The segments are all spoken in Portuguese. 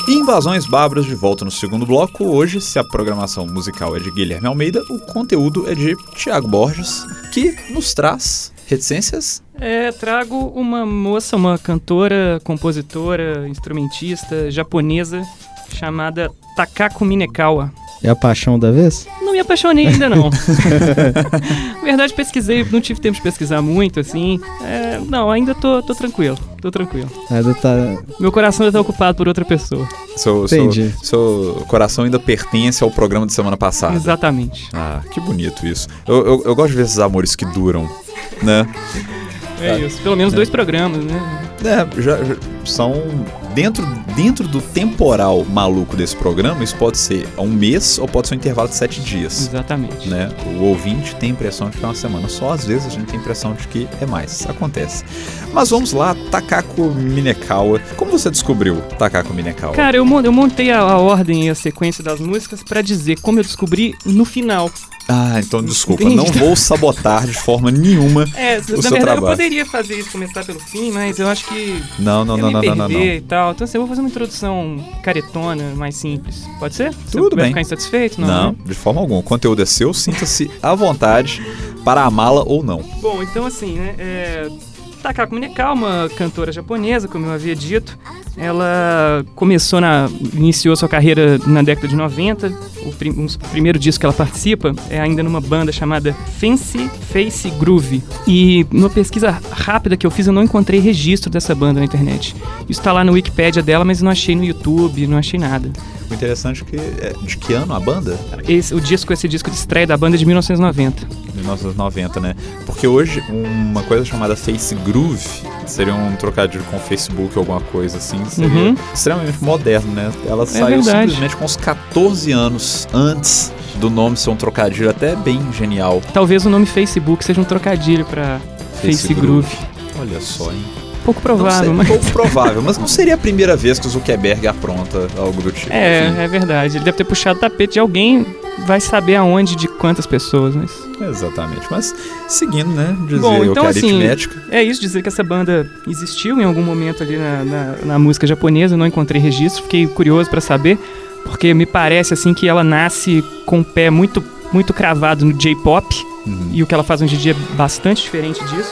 Invasões Bárbaras de volta no segundo bloco. Hoje, se a programação musical é de Guilherme Almeida, o conteúdo é de Thiago Borges, que nos traz reticências. Trago uma moça, uma cantora, compositora, instrumentista japonesa chamada Takako Minekawa. É a paixão da vez? Não me apaixonei ainda, não. Na verdade, pesquisei, não tive tempo de pesquisar muito, assim. Não, ainda tô tranquilo, Ainda tá... Meu coração ainda tá ocupado por outra pessoa. Entendi. Seu coração ainda pertence ao programa de semana passada. Exatamente. Ah, que bonito isso. Eu gosto de ver esses amores que duram, né? Isso, pelo menos 2 programas, né? Já são... Dentro do temporal maluco desse programa, isso pode ser um mês ou pode ser um intervalo de 7 dias. Exatamente. Né? O ouvinte tem a impressão de que é uma semana só, às vezes a gente tem a impressão de que é mais. Acontece. Mas vamos lá, Takako Minekawa. Como você descobriu Takako Minekawa? Cara, eu montei a ordem e a sequência das músicas pra dizer como eu descobri no final. Ah, então desculpa, não vou sabotar de forma nenhuma o seu verdade, trabalho. Eu poderia fazer isso, começar pelo fim, mas eu acho que não. E tal. Então assim, eu vou fazer uma introdução caretona, mais simples. Pode ser? Tudo você bem. Vai ficar insatisfeito? Não, de forma alguma. O conteúdo é seu, sinta-se à vontade para amá-la ou não. Bom, então assim, né, Takako Minekawa, uma cantora japonesa, como eu havia dito. Ela iniciou sua carreira na década de 90. O primeiro disco que ela participa é ainda numa banda chamada Fancy Face Groove. E numa pesquisa rápida que eu fiz, eu não encontrei registro dessa banda na internet. Isso tá lá na Wikipédia dela, mas não achei no YouTube, não achei nada. O interessante é que de que ano a banda? Esse disco de estreia da banda é de 1990. 1990, né? Porque hoje uma coisa chamada Face Groove seria um trocadilho com o Facebook ou alguma coisa assim, seria extremamente moderno, né? Ela saiu simplesmente com uns 14 anos antes do nome ser um trocadilho até bem genial. Talvez o nome Facebook seja um trocadilho pra Face Groove. Olha só, hein? Pouco provável, Pouco provável, mas não seria a primeira vez que o Zuckerberg apronta algo do tipo. É verdade. Ele deve ter puxado o tapete de alguém, vai saber aonde, de quantas pessoas, mas... Exatamente, mas seguindo, né, dizer então, que aritmética... É isso, dizer que essa banda existiu em algum momento ali na música japonesa, eu não encontrei registro, fiquei curioso pra saber, porque me parece assim que ela nasce com o pé muito, muito cravado no J-pop, e o que ela faz hoje em dia é bastante diferente disso.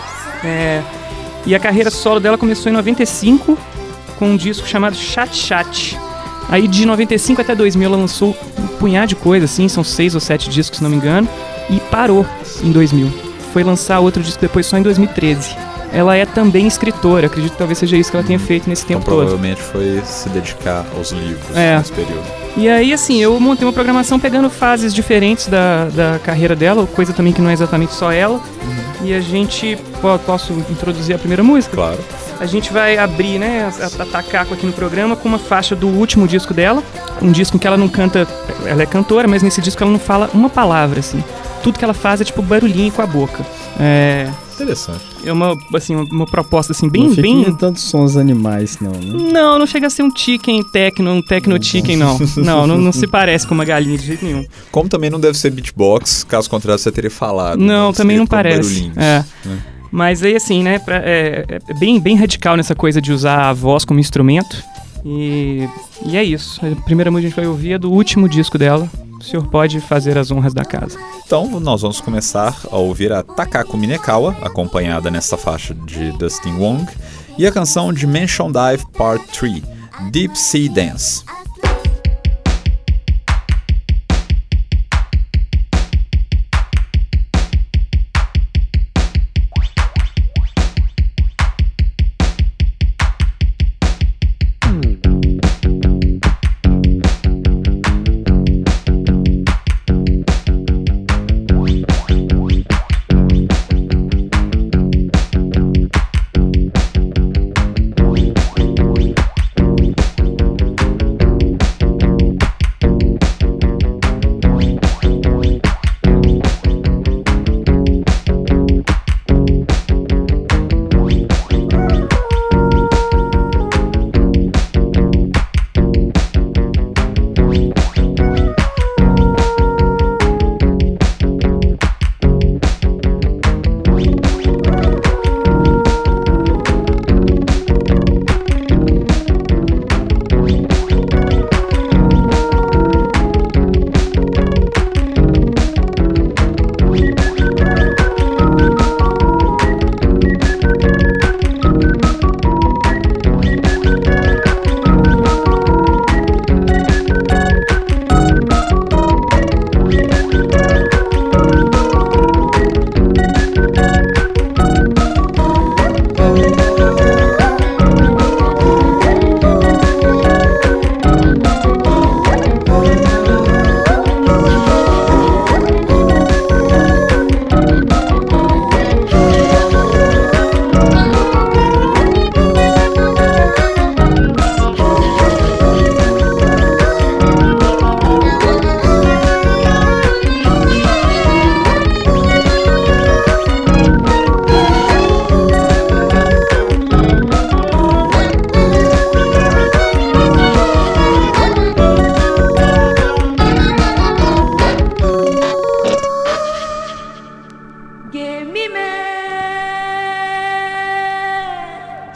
E a carreira solo dela começou em 95 com um disco chamado Chat Chat. Aí de 95 até 2000 ela lançou um punhado de coisa, assim, são 6 ou 7 discos, se não me engano, e parou em 2000. Foi lançar outro disco depois só em 2013. Ela é também escritora, acredito que talvez seja isso que ela tenha feito nesse tempo todo. Provavelmente foi se dedicar aos livros nesse período. E aí, assim, eu montei uma programação pegando fases diferentes da carreira dela, coisa também que não é exatamente só ela. E a gente... Posso introduzir a primeira música? Claro. A gente vai abrir, né, a Takako aqui no programa com uma faixa do último disco dela. Um disco que ela não canta... Ela é cantora, mas nesse disco ela não fala uma palavra, assim. Tudo que ela faz é tipo barulhinho com a boca. Interessante. É uma proposta assim bem... Não fica tantos sons animais, não, né? Não chega a ser um chicken techno, um techno chicken, não. Não se parece com uma galinha de jeito nenhum. Como também não deve ser beatbox, caso contrário você teria falado. Não, também não parece. Mas aí assim, né, é bem radical nessa coisa de usar a voz como instrumento. E é isso. A primeira música que a gente vai ouvir é do último disco dela. O senhor pode fazer as honras da casa. Então, nós vamos começar a ouvir a Takako Minekawa, acompanhada nessa faixa de Dustin Wong, e a canção Dimension Dive Part 3, Deep Sea Dance.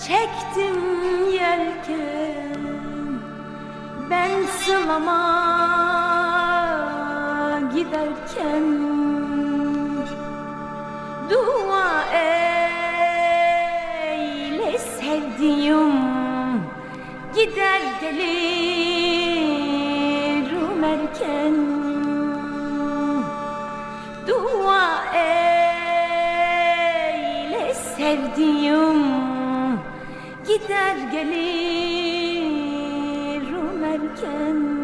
çektim yelken, ben sılama giderken. Dua eyle sevdiğim, gider gelirim erken. Dua eyle sevdiğim, gider gelirim erken.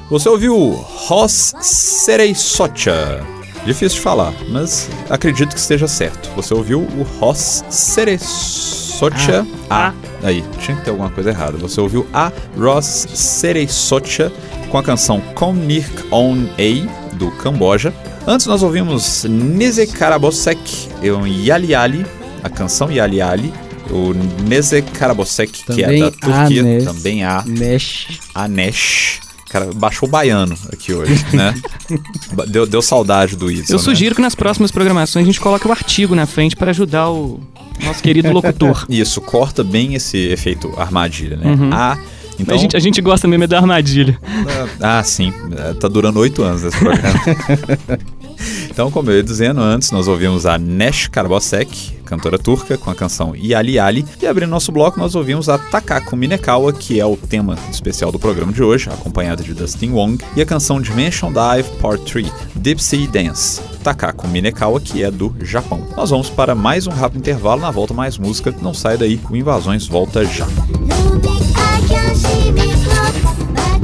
Você ouviu Ros Sereisocha. Difícil de falar, mas acredito que esteja certo. Você ouviu o Ros Sereisocha. Aí, tinha que ter alguma coisa errada. Você ouviu a Ros Sereisocha com a canção Komnirk On A, do Camboja. Antes nós ouvimos Neze Karabosek e o Yali Yali, a canção Yali Yali. O Neze Karabosek, que é da Turquia, também a Nesh. Cara, baixou o baiano aqui hoje, né? Deu saudade do Izzo, Eu sugiro que nas próximas programações a gente coloque o artigo na frente para ajudar o nosso querido locutor. Isso, corta bem esse efeito armadilha, né? Então... A gente gosta mesmo da armadilha. Sim. Tá durando 8 anos esse programa. Então, como eu ia dizendo antes, nós ouvimos a Nesh Karabosek, cantora turca, com a canção Yali Yali. E abrindo nosso bloco, nós ouvimos a Takaku Minekawa, que é o tema especial do programa de hoje, acompanhada de Dustin Wong, e a canção Dimension Dive Part 3, Deep Sea Dance. Takaku Minekawa, que é do Japão. Nós vamos para mais um rápido intervalo, na volta mais música. Não sai daí, o Invasões volta já. I can see me float, but